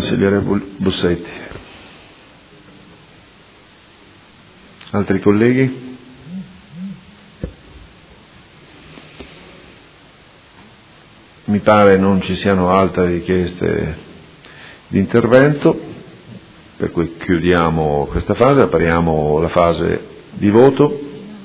consigliere Bussetti. Altri colleghi? Mi pare non ci siano altre richieste di intervento, per cui chiudiamo questa fase, apriamo la fase di voto.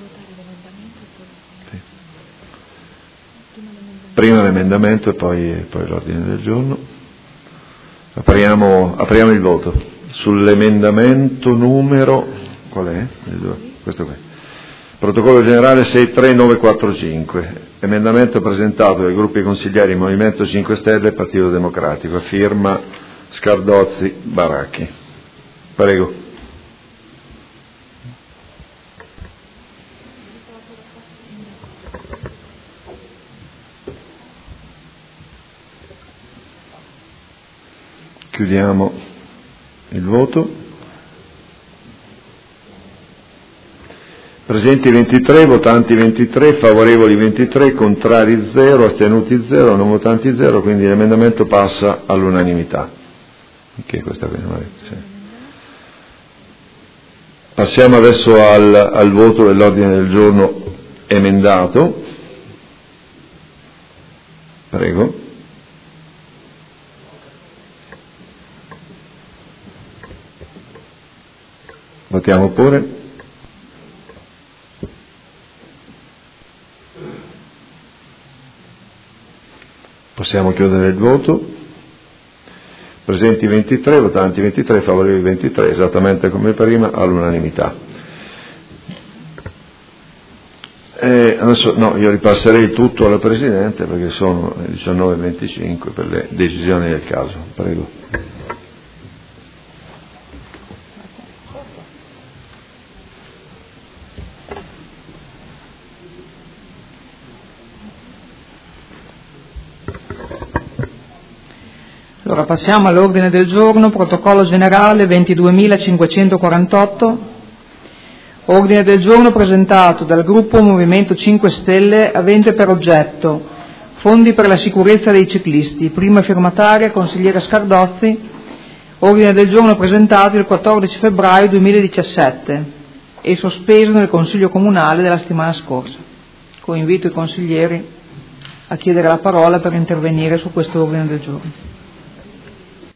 Prima l'emendamento e poi l'ordine del giorno. Apriamo il voto sull'emendamento numero, qual è? Questo qui. Protocollo generale 63945, emendamento presentato dai gruppi consigliari Movimento 5 Stelle e Partito Democratico, a firma Scardozzi, Baracchi. Prego. Chiudiamo il voto. Presenti 23, votanti 23, favorevoli 23, contrari 0, astenuti 0, non votanti 0, quindi l'emendamento passa all'unanimità. Che questa qui, sì. Passiamo adesso al voto dell'ordine del giorno emendato. Prego. Votiamo pure. Possiamo chiudere il voto. Presenti 23, votanti 23, favorevoli 23, esattamente come prima, all'unanimità. Adesso no, io ripasserei il tutto alla Presidente perché sono le 19:25 per le decisioni del caso. Prego. Allora passiamo all'ordine del giorno, protocollo generale 22.548, ordine del giorno presentato dal gruppo Movimento 5 Stelle avente per oggetto fondi per la sicurezza dei ciclisti, prima firmataria consigliere Scardozzi, ordine del giorno presentato il 14 febbraio 2017 e sospeso nel Consiglio Comunale della settimana scorsa. Invito i consiglieri a chiedere la parola per intervenire su questo ordine del giorno.